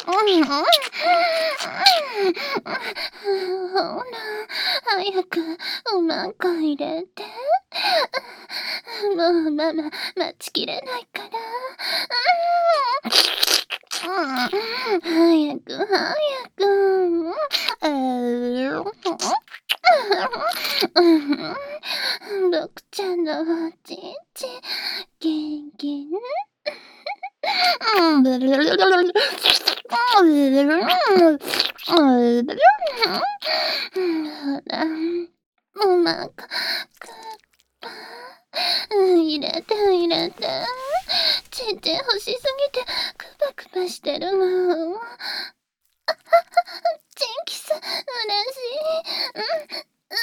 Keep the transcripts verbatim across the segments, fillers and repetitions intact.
うんうん。ほら、早くおまんこ入れて。もうママ、待ちきれないから。うん。早く早く。えー、僕ちゃんのおちんちん、元気ね。うん。ほら、おまんこ、くっぱ。入れて入れて。ちんちん欲しすぎて、クパクパしてるの。チンキス、嬉しい。うん、う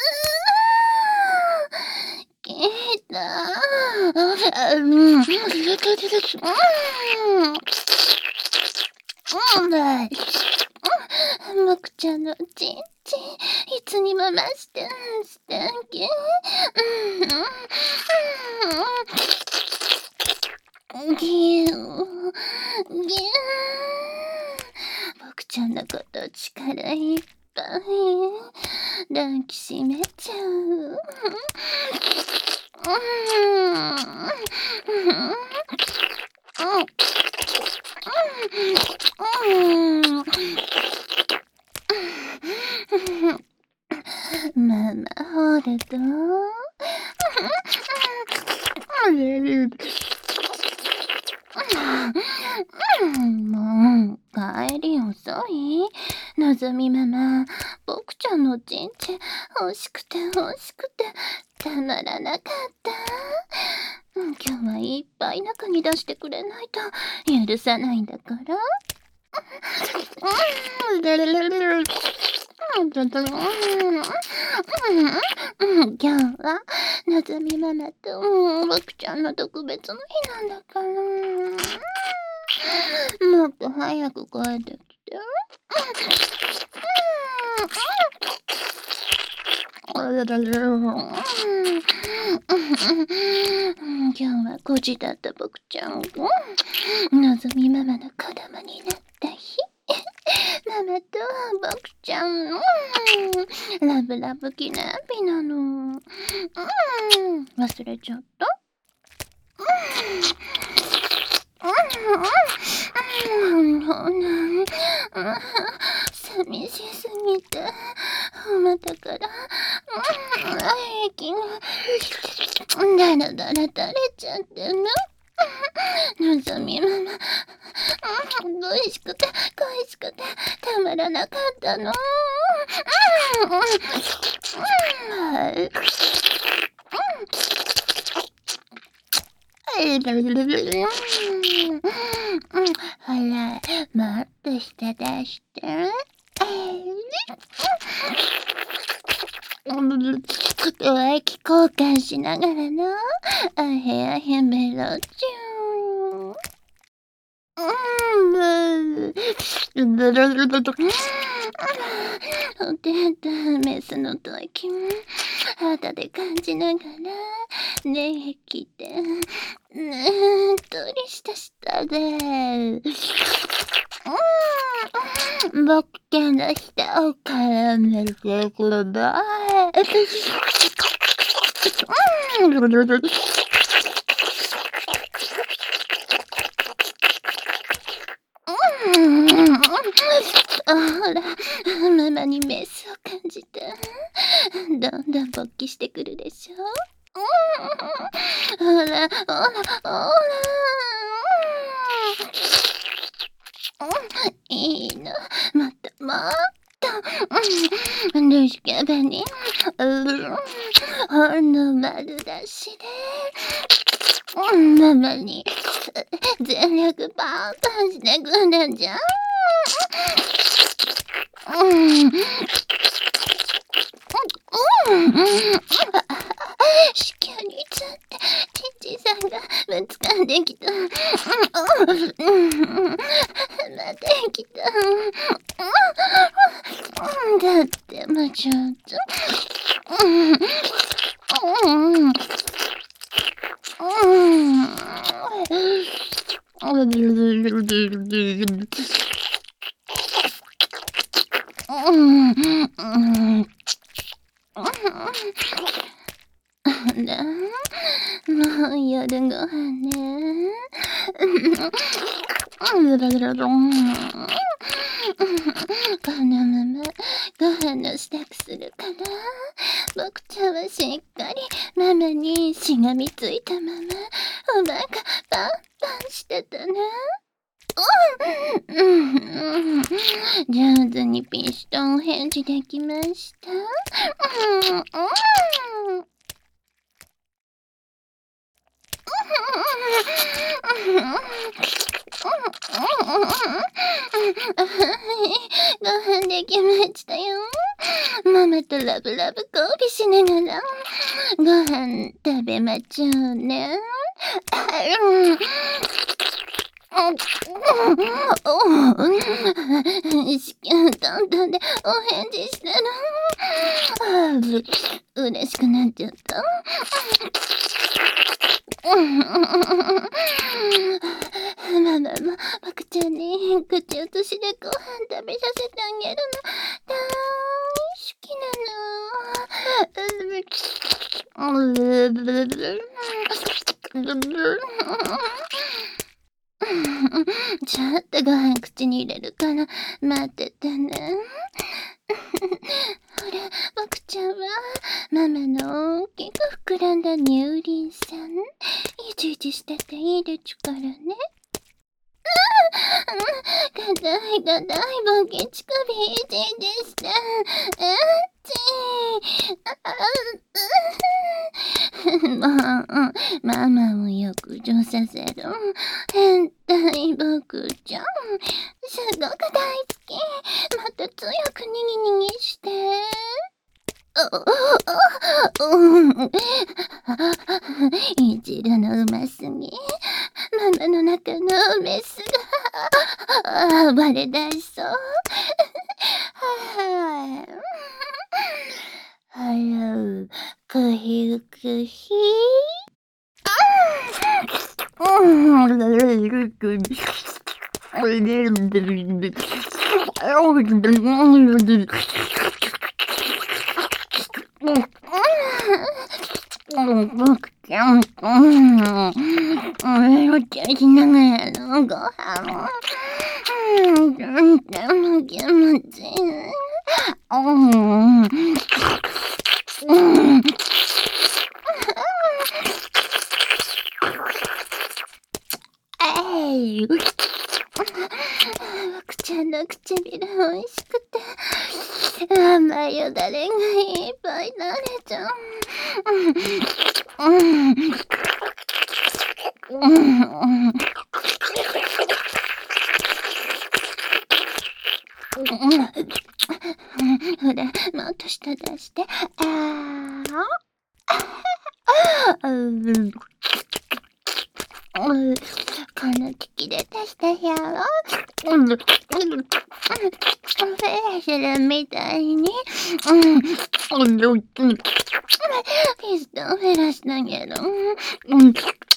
ーきた。うん。うん。うんだい。うん。もくちゃんのちんちん、いつにも増して素敵。うん。うん。ぎゅー。ぎゅー。もくちゃんのこと力いっぱい抱きしめちゃう。ママホールド。もう、帰り遅い？のぞみママ、僕ちゃんのちんちん欲しくて欲しくてたまらなかった。今日はいっぱい中に出してくれないと許さないんだから。今日はのぞみママと僕ちゃんの特別の日なんだから。もっと早く帰ってきて。今日はごじだった僕ちゃんがのぞみママの子供になった日。ママと僕ちゃんのラブラブ記念日なの。うん、忘れちゃった？うん、うん、寂しすぎて、またから、息がだらだら垂れちゃってる。のぞみママ、恋しくて恋しくてたまらなかったの。ほら、もっと下出して。浮気交換しながらのあへあへメロチューン。うん。おてとメスの吐息肌で感じながらねえきてねっとりした舌で僕ちゃんの舌を絡めてください。ほら、ママにメスを感じて、どんどん勃起してくるでしょ。ほら、ほら、ほら。いいの、もっともっと。ルシキャバに、ほんの丸出しで。ママに全力パンパンしてくるんじゃん。うん。子宮につってちんちんさんがぶつかってきた。またきた。だってもうちょっと。うん。うん。 うんうんだもう夜ご飯ね。このままご飯の支度するから、僕ちゃんはしっかりママにしがみついたままお腹パンパンしてたね。うんうん、上手にピストン返事できました。うんうんご飯できましたよ。ママとラブラブ交尾しながらご飯食べまちょうね。子宮トントンでお返事したら嬉しくなっちゃった。ママも僕ちゃんに口移しでご飯食べさせてあげるの大好きなの。ちょっとご飯口に入れるから待っててね。ほら、僕ちゃんはママの大きく膨らんだ乳輪さん、いちいちしてていいでちゅからね。かたいかたいボケ乳首いちでした。あっちー。もう、ママをよく上させる変態僕ちゃん。すごく大好き。もっと強くにぎにぎして。いじるのうますぎ。ママの中のメスが暴れ出しそう。はらう、くひくひ。僕ちゃん、うん、おろちゃしながらのご飯、うん、とも気持ちいい。うん、うん、えい、僕ちゃんの唇おいしくて、甘いよだれがいっぱいなれちゃう。うん、うん、ほら、もっと舌出して。あー。うん。この利きで出したやろ。うん。フェラするみたいに。うん。ピストンフェラしてあげる。うん。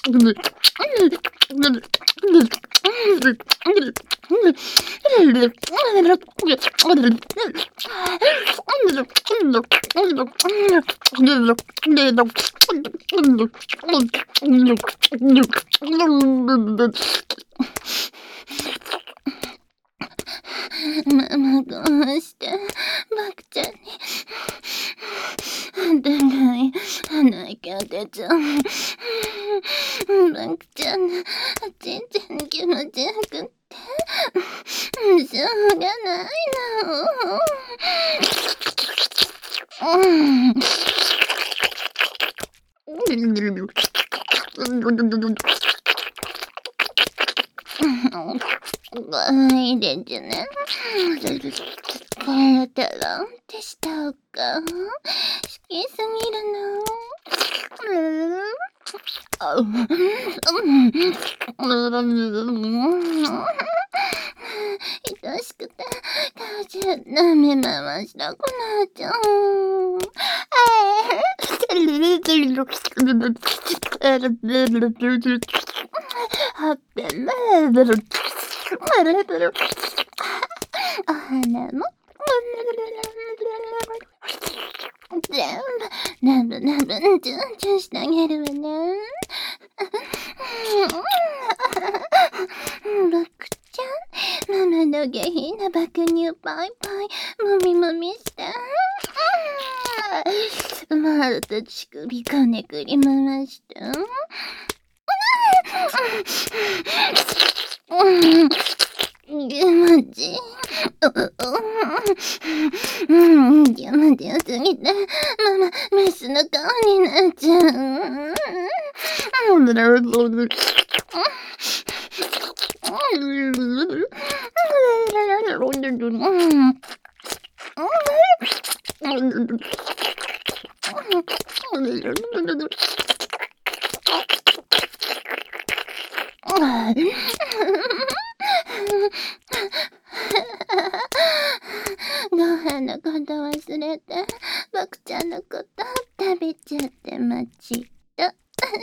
ママどうして僕ちゃんにお互い鼻きゃ出ちゃう。僕ちゃんの全然気持ちよくってしょうがないの。うんいいですね。これたらってしたおか好きすぎるの。愛しくて母ちゃん舐め回したくなっちゃう。はっぺお花もラブラブ、チュンチュンしてあげるわね。バクちゃん、ママの下品な爆乳パイパイ、もみもみして。まると乳首こねくり回して。気持ちいい。うん、気持ちよすぎて、ママ、メスの顔になっちゃう。ご飯のこと忘れて、ボクちゃんのこと食べちゃってました。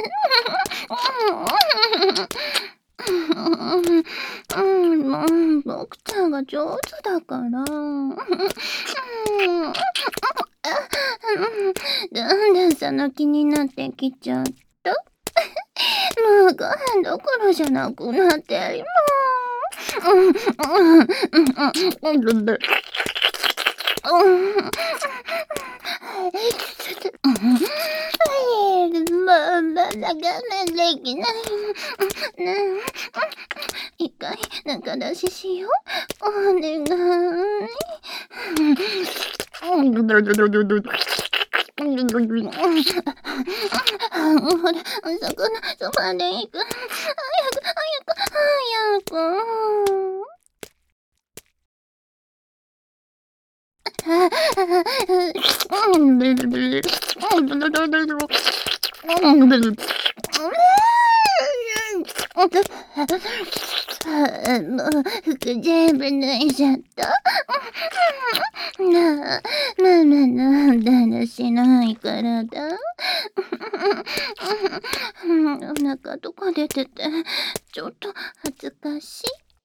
うん、もう、ボクちゃんが上手だから。どんどんその気になってきちゃった。もうご飯どころじゃなくなってるもん。うん、うん、うん、うん、うん、うん。ママ、我慢できない。ねえ、一回中出ししよう。お願い。ほら、そこのソファで行く。早く、早く、早く。もう服全部脱いじゃった。なあ、ママのだらしない体。お腹とか出てて、ちょっと恥ずかしい。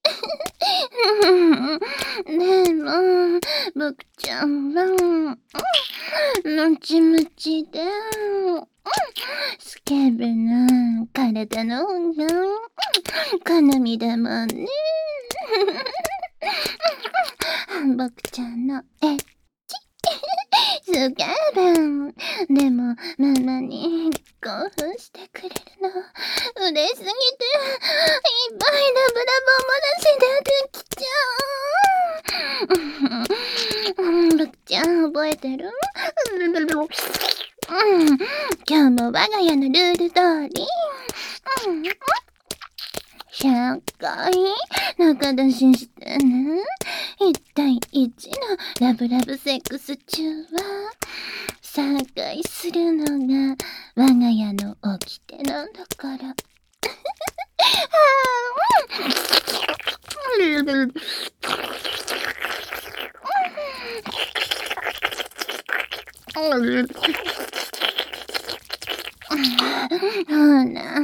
でも、ボクちゃんは、ムチムチで、スケベな体の方が好みだもんね。ボクちゃんのエッチスケベン。でもママに興奮してくれるの嬉しすぎて、いっぱいラブラブおもらし出てきちゃう。ボクちゃん覚えてる？うん、今日も我が家のルール通り、うん、ひゃっかい中出ししてね。いち対いちのラブラブセックス中はさんかいするのが我が家の掟なんだから。ほら、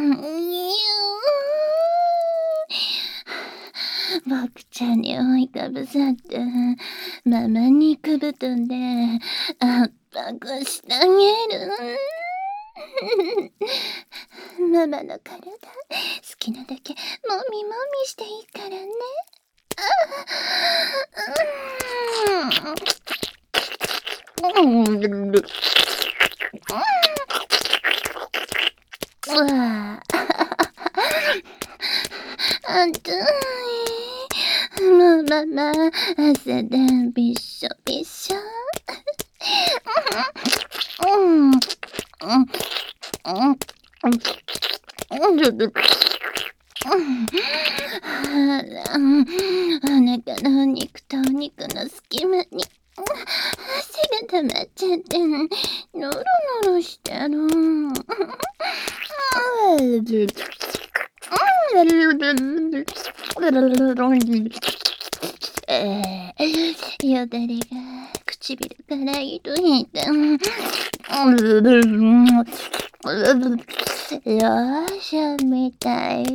ボクちゃんに覆いかぶさってママにくぶとんで圧迫してあげる。ママの体好きなだけもみもみしていいからね。うわあんたもうママ汗でびっしょびっしょ。うんうんうんあら、お腹のお肉とお肉の隙間に汗が溜まっちゃってノロノロしてる。えー、よだれが唇からいといて、よーしゃみたい。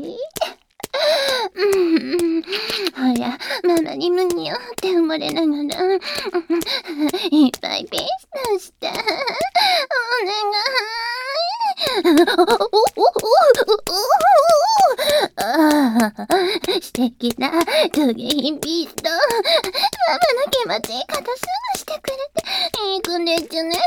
ほら、ママにむにょって生まれながら、いっぱいピースして。 ああ、素敵なトゲインビースト。ママの気持ちいいことすぐしてくれていい子ですね。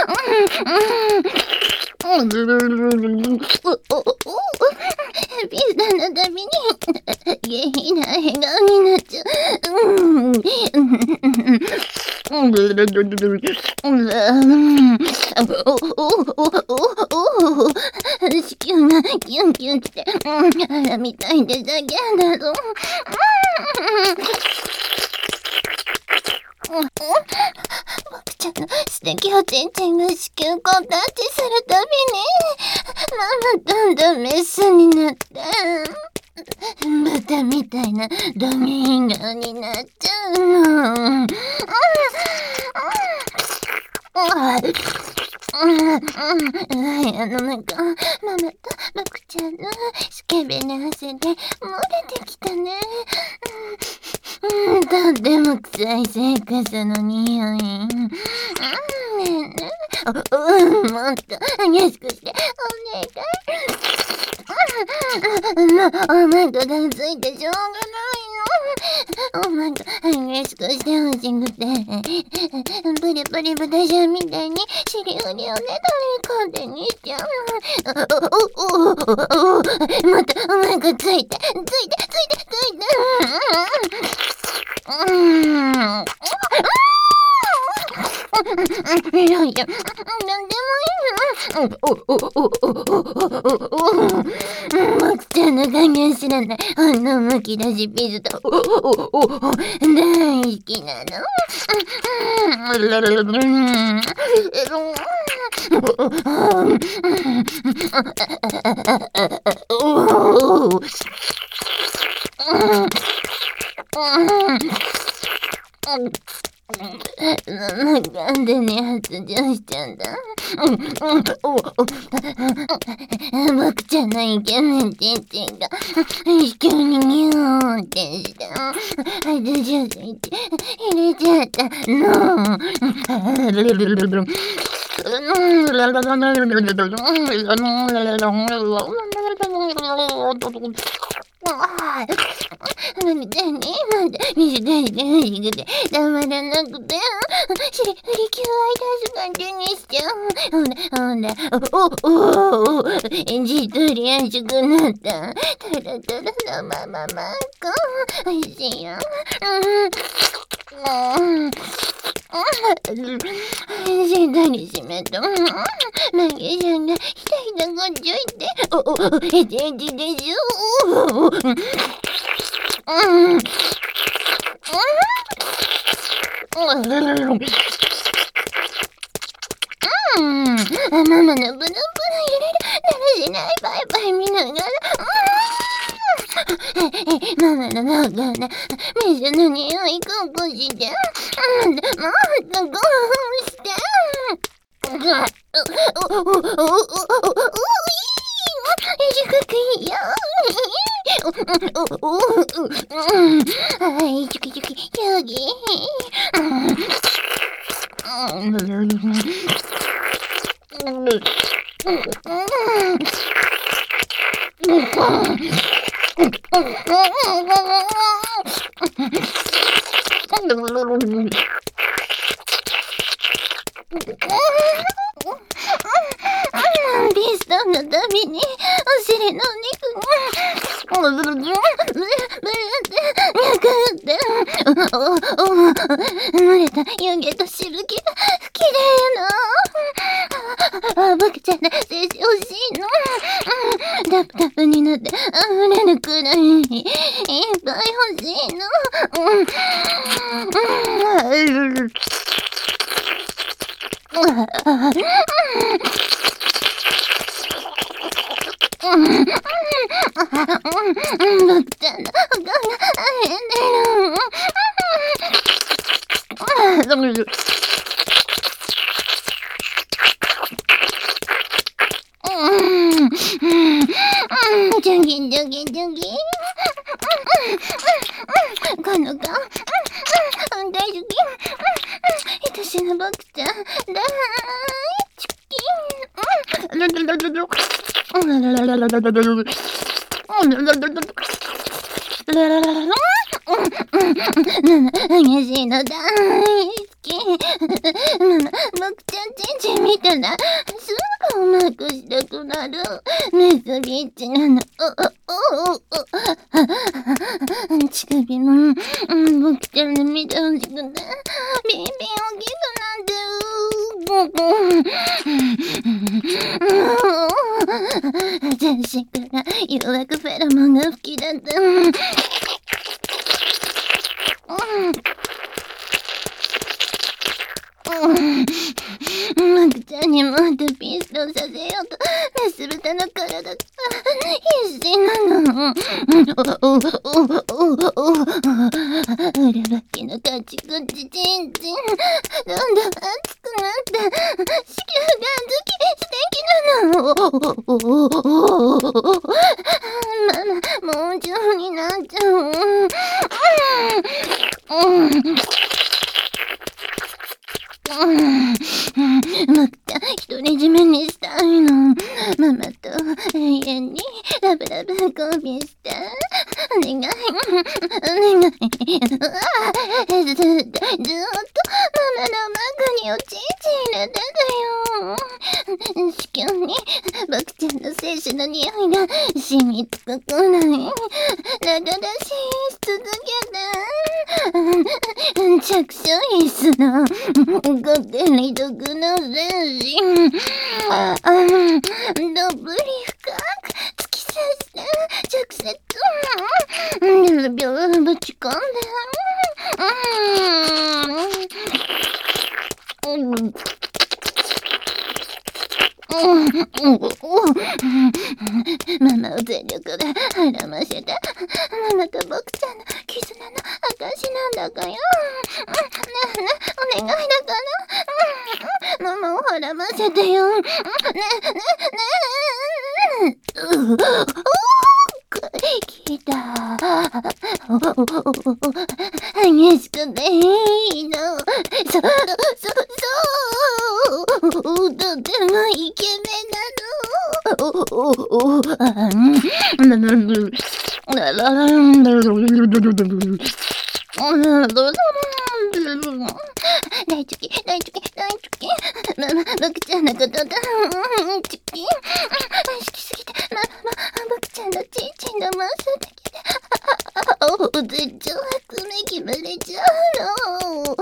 ビーストのたびに下品な笑顔になっちゃう。子宮がキュンキュンきて、あらみたいでだけだぞ。僕ちゃんの素敵おちんちんが子宮コンタッチするたびに、ママどんどんメスになって、豚みたいなドミン顔になっちゃうの。はい、あのなんか、ママと僕ちゃんのスケベな汗で漏れてきたね。うん、とっても臭いセックスの匂い。うん、ねえねえ。うん、もっと激しくして、お願い。おまんこがついてしょうがないの。おまんこ激しくしてほしくて、プリプリ豚ちゃんみたいに尻振りをねだり込んでにしちゃう。おおおおお、またおまんこついてついてついてついて。うん。いやいや、なんでもいいの。おおおおおおお。僕ちゃんの加減知らない。あのむき出しピズと、おおおお大好きなの。なんでね、発情しちゃうんだ。僕ちゃんのイケメンちんちんが急にニューンってして発情スイッチ入れちゃったの。何でね、なんで水出してほしくてたまらなくて、尻振り球合い出す感じにしちゃう。ほらほら、おおおお、じっとり熱くなった。タラタラのまままんこ、おいしいよ。うん。しっかりしめと、マギさんがひたひたこっちょいて、おお、えちえちでしょ。うん。うん。ママのブルブル入れる、だらしないバイバイ見ながら、ママの中で水の匂いここして、もっと興奮して。うわ、おおおおおおおお低くいいよ。おおおおはい、チュキチュキチュキ。ビーストのためにお尻の肉がブルブルブルブルって焼くって、おおお漏れた湯気としぶきが綺麗な。あ、僕ちゃんの精子欲しいの。タプタプになって溢れるくらいにいっぱい欲しいの。僕ちゃんの他が変だよ。ジョギンジョギンジョギン。この顔大好き。愛しの僕ちゃん大好き。 激しいの大好き。ママ、僕ちゃんちんちん見たらすぐうまくしたくなる。メスビーチなの。おおおお乳首も僕ちゃんで見てほしくてビンビン大きくなってる。全身から誘惑フェロモンが吹き出てマクちゃんにもっとピーストさせようとメス豚の体が必死なの。うるばきのカチコチチンチンどんどん熱くなって子宮が好き素敵なの。ママもう中になっちゃう。マクちゃん独り占めにしたいの。ママと永遠にラブラブ交尾して。お願いお願い。ずっとずっとママの中におちんちん入れてたよ。子宮に僕ちゃんの精子の匂いが染みつくくらいだからし続けて着床椅子のごてんに毒の全身どぶり深く突き刺して直接秒ぶち込んでうんママを全力で孕ませてママと僕ちゃんの絆の証なんだから。ねえねえお願いだからママを孕ませてよ。ねえねえねえう聞いた。激しくていいの。そ、そ、そ、そう。とてもイケメンなの。大チョキ、大チョキ、大チョキ。ママ、僕ちゃんのことだ。チョキ。好きすぎて、ママ、僕ちゃんのチンチンの回すだけで。おう、絶頂発明決まれちゃうの。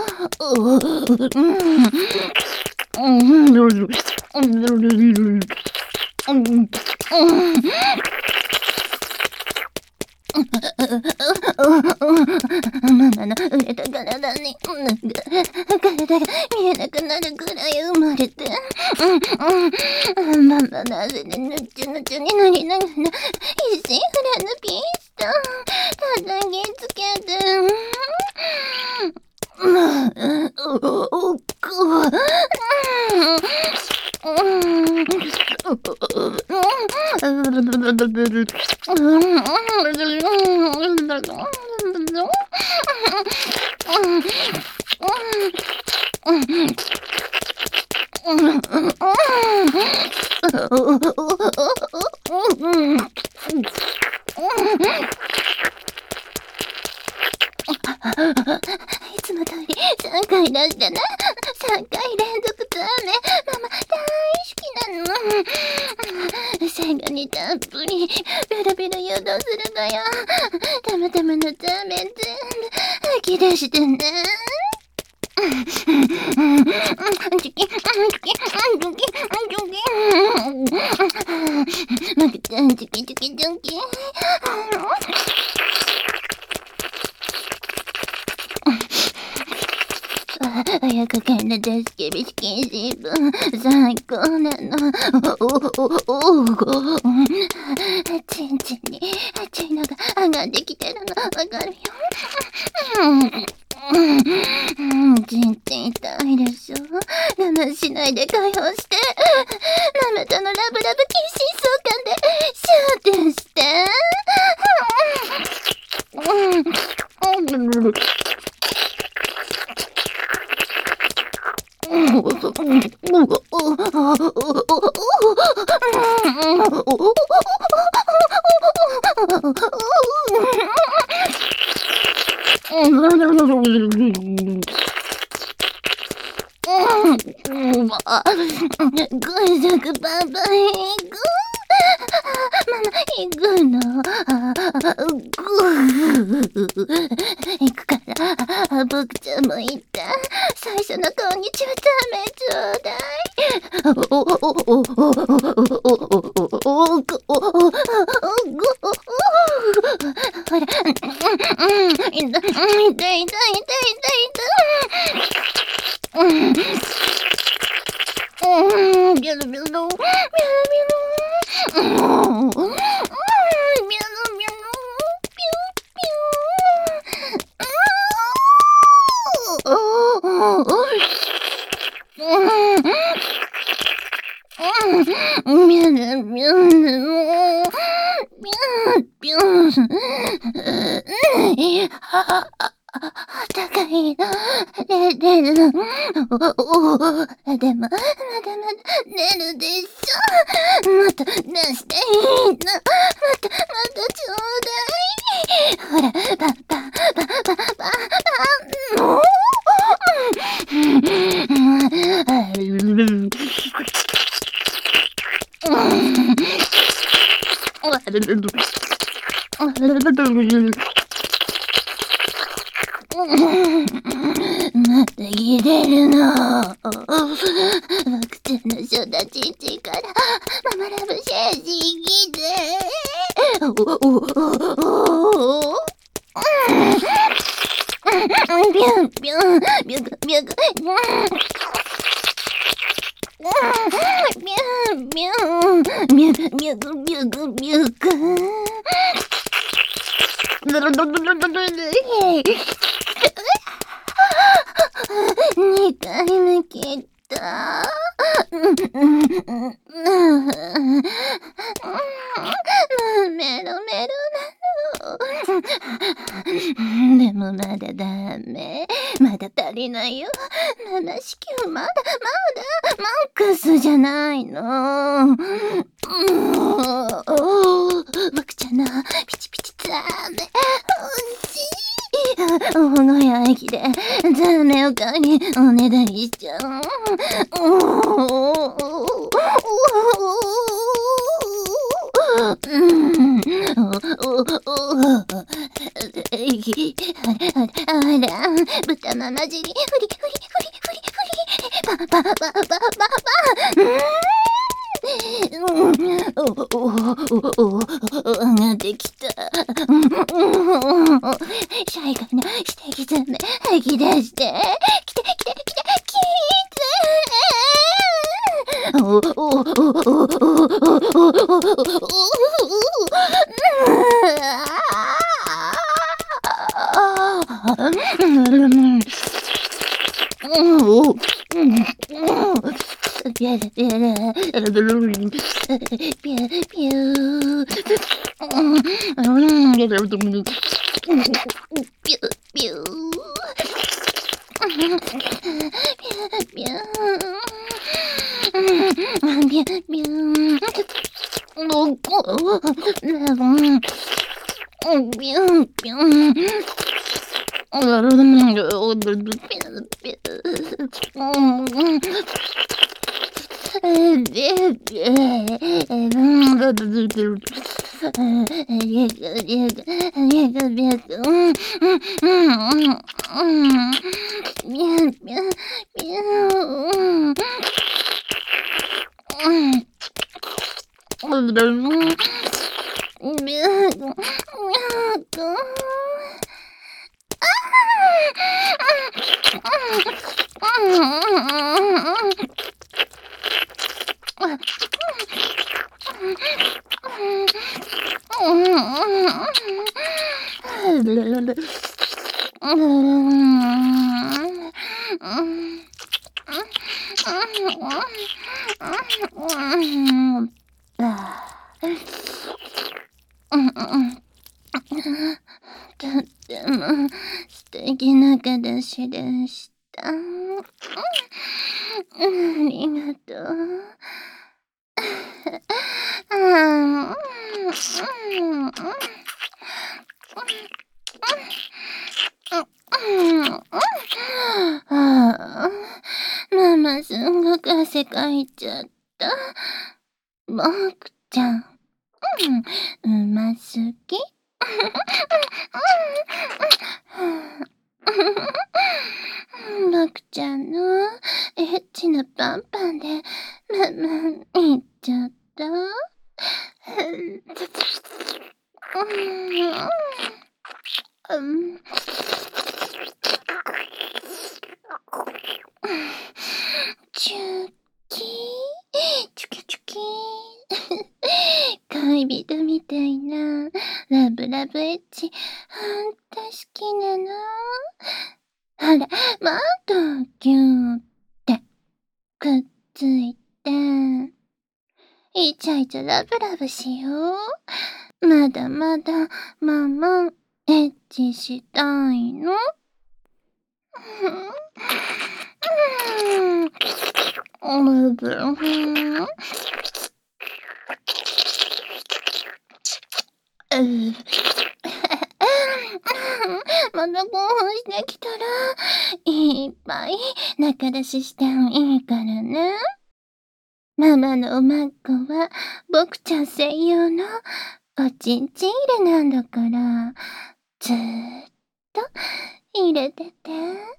ママの売れた体に体が見えなくなるくらい生まれてママの汗でぬっちゅぬちゅになりながら一心不乱のピースト叩きつけておっくいつも通りさんかい出したな。さんかい連続ダメ。ママ大好きなの。最後にたっぷりベロベロ誘導するのよ。たまたまのダメ全部吐き出してね。チキチキチキチキマクちゃんチキチキチキ早くから助けび禁止分最高なの。おおおおちんちんに血のが上がってきてるのわかるよ。ちんちん痛いでしょ。我慢しないで解放してママとのラブラブキッシー相関でシャーテンしてうんくパパ行く。ママ行くの。行くから、僕ちゃんも行った。最初のこんにちはダメちょうだい。おおおおおおおおおおほら、うん、痛い痛い痛い痛い痛い痛い。うん、ビュルビュル、ビュルビュル、うん、ビュルビュル、ビュルビュル、うん、ビュルビュル、ビュルビュル、高いな、ね、寝る。おお、でも、まだまだ寝るでしょ。もっと出していいの。また、またちょうだい。ほら、パパ、パパ、パパ、もう。また切れるの。僕ちゃんの育ちんちからママラブシェージ来て。おおおおお。ビュンビュンビュグビュグ。ビュンビュンビュグビュグビュグビュグ。にかいめ切った。メロメロなの。でもまだダメ。まだ足りないよ。なな子宮まだまだマックスじゃないの。僕ちゃんのピチピチダメ。惜しい。おほのや駅でダメおかわりおねだりしちゃう。あら、豚まま尻、ふりふりふりふりふり、パパパパパパパ。おおおお上がってきた。シャイがなしてきたね。吐き出して。来て来て来て来て。おおおおおおピューピューピューピューピューピューとっても素敵な形でした。 た。うん、ありがとう。ああ、うん、うん、うん。ああ、ママすんごく汗かいちゃった。ボクちゃん、うん、うますぎ。ボクちゃんのエッチなパンパンでママいっちゃった。うん。チュッキー、チュキチュキー。恋人みたいなラブラブエッチ、ほんと好きなの。ほら、もっとギューってくっついて、イチャイチャラブラブしよう。まだまだママエッチしたいの。うん。また興奮してきたら、いっぱい仲出ししてもいいからね。ママのおまっこは、ボクちゃん専用のおちんちん入れなんだから、ずーっと入れてて。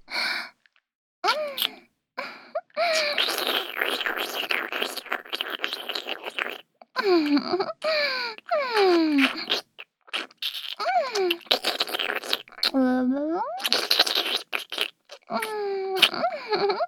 うん。うん。うん。うん。